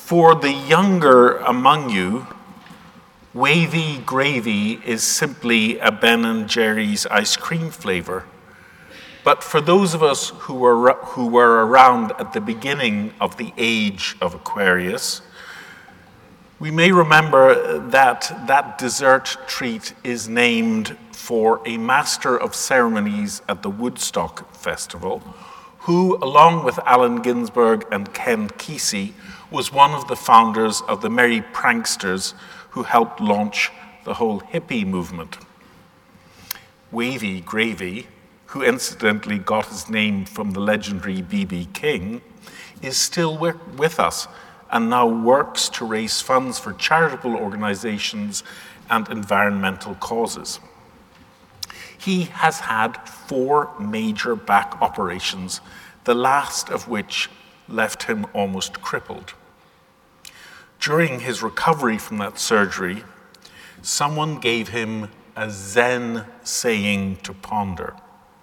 For the younger among you, wavy gravy is simply a Ben & Jerry's ice cream flavor. But for those of us who were around at the beginning of the age of Aquarius, we may remember that dessert treat is named for a master of ceremonies at the Woodstock Festival, who, along with Allen Ginsberg and Ken Kesey, was one of the founders of the Merry Pranksters who helped launch the whole hippie movement. Wavy Gravy, who incidentally got his name from the legendary B.B. King, is still with us and now works to raise funds for charitable organizations and environmental causes. He has had 4 major back operations, the last of which left him almost crippled. During his recovery from that surgery, someone gave him a Zen saying to ponder.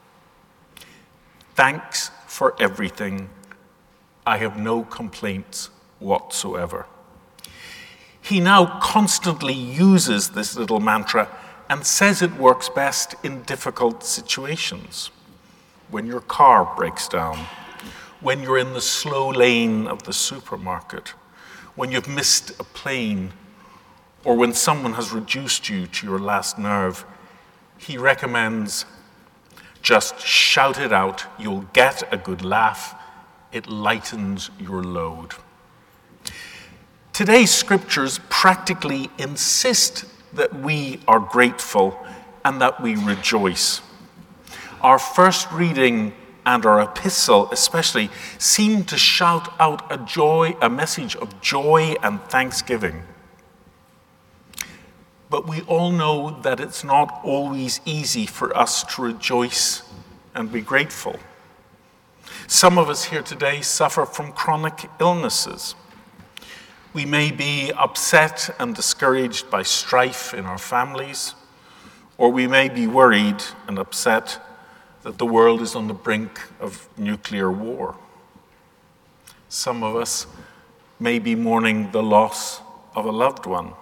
Thanks for everything. I have no complaints whatsoever. He now constantly uses this little mantra and says it works best in difficult situations. When your car breaks down, when you're in the slow lane of the supermarket, when you've missed a plane, or when someone has reduced you to your last nerve, he recommends just shout it out, you'll get a good laugh, it lightens your load. Today's scriptures practically insist that we are grateful and that we rejoice. Our first reading and our epistle especially seem to shout out a message of joy and thanksgiving. But we all know that it's not always easy for us to rejoice and be grateful. Some of us here today suffer from chronic illnesses. We may be upset and discouraged by strife in our families, or we may be worried and upset that the world is on the brink of nuclear war. Some of us may be mourning the loss of a loved one.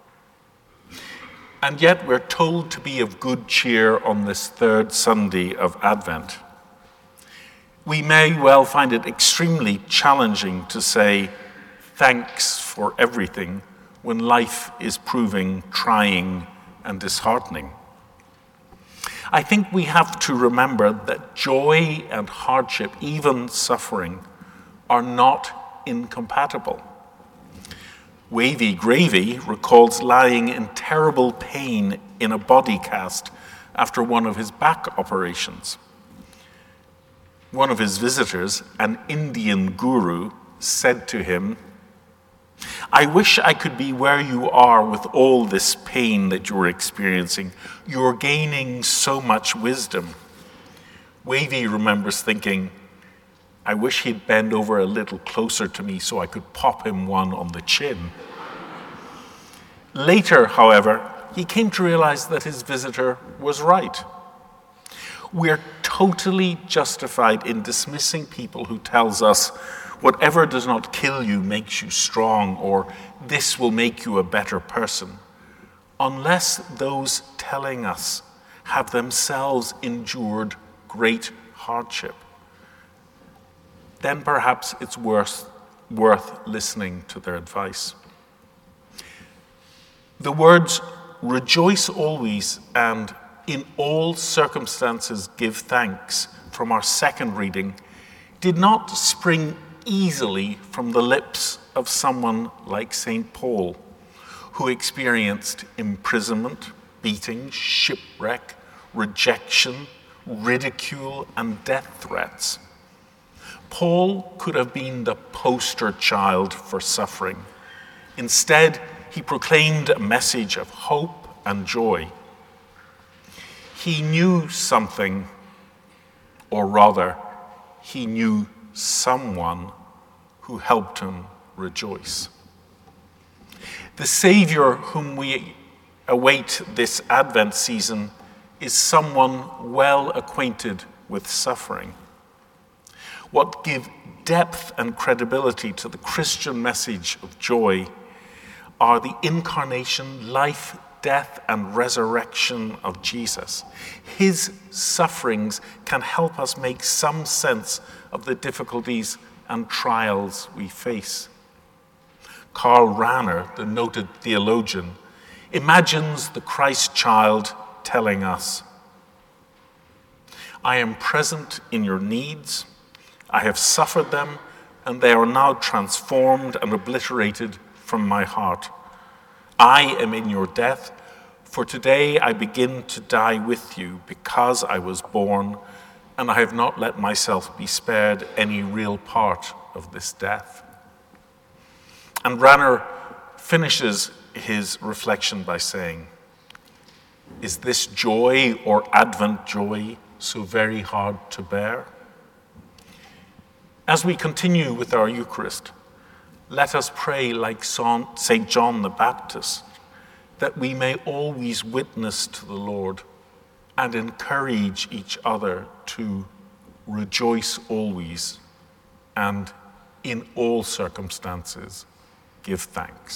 And yet we're told to be of good cheer on this 3rd Sunday of Advent. We may well find it extremely challenging to say thanks for everything when life is proving trying and disheartening. I think we have to remember that joy and hardship, even suffering, are not incompatible. Wavy Gravy recalls lying in terrible pain in a body cast after one of his back operations. One of his visitors, an Indian guru, said to him, I wish I could be where you are with all this pain that you're experiencing. You're gaining so much wisdom. Wavy remembers thinking, I wish he'd bend over a little closer to me so I could pop him one on the chin. Later, however, he came to realize that his visitor was right. We're totally justified in dismissing people who tells us whatever does not kill you makes you strong, or this will make you a better person, unless those telling us have themselves endured great hardship. Then perhaps it's worth listening to their advice. The words, rejoice always and in all circumstances give thanks, from our second reading, did not spring easily from the lips of someone like St. Paul, who experienced imprisonment, beating, shipwreck, rejection, ridicule, and death threats. Paul could have been the poster child for suffering. Instead, he proclaimed a message of hope and joy. He knew something, or rather, he knew someone who helped him rejoice. The Savior whom we await this Advent season is someone well acquainted with suffering. what give depth and credibility to the Christian message of joy are the incarnation, life, death, and resurrection of Jesus. His sufferings can help us make some sense of the difficulties and trials we face. Karl Rahner, the noted theologian, imagines the Christ child telling us, "I am present in your needs. I have suffered them, and they are now transformed and obliterated from my heart. I am in your death, for today I begin to die with you because I was born, and I have not let myself be spared any real part of this death." And Rahner finishes his reflection by saying, "Is this joy or Advent joy so very hard to bear?" As we continue with our Eucharist, let us pray like St. John the Baptist, that we may always witness to the Lord and encourage each other to rejoice always and in all circumstances give thanks.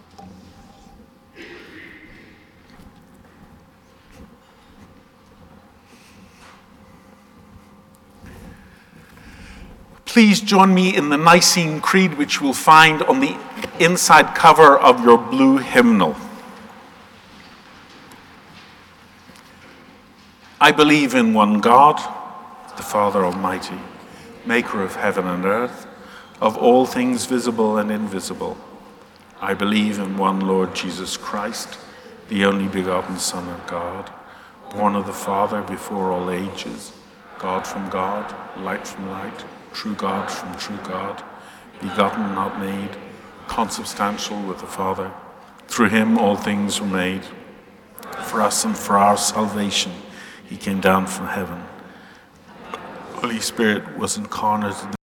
Please join me in the Nicene Creed, which you'll find on the inside cover of your blue hymnal. I believe in one God, the Father Almighty, maker of heaven and earth, of all things visible and invisible. I believe in one Lord Jesus Christ, the only begotten Son of God, born of the Father before all ages, God from God, light from light, true God from true God, begotten, not made, consubstantial with the Father. Through him all things were made. For us and for our salvation, he came down from heaven. Holy Spirit was incarnate in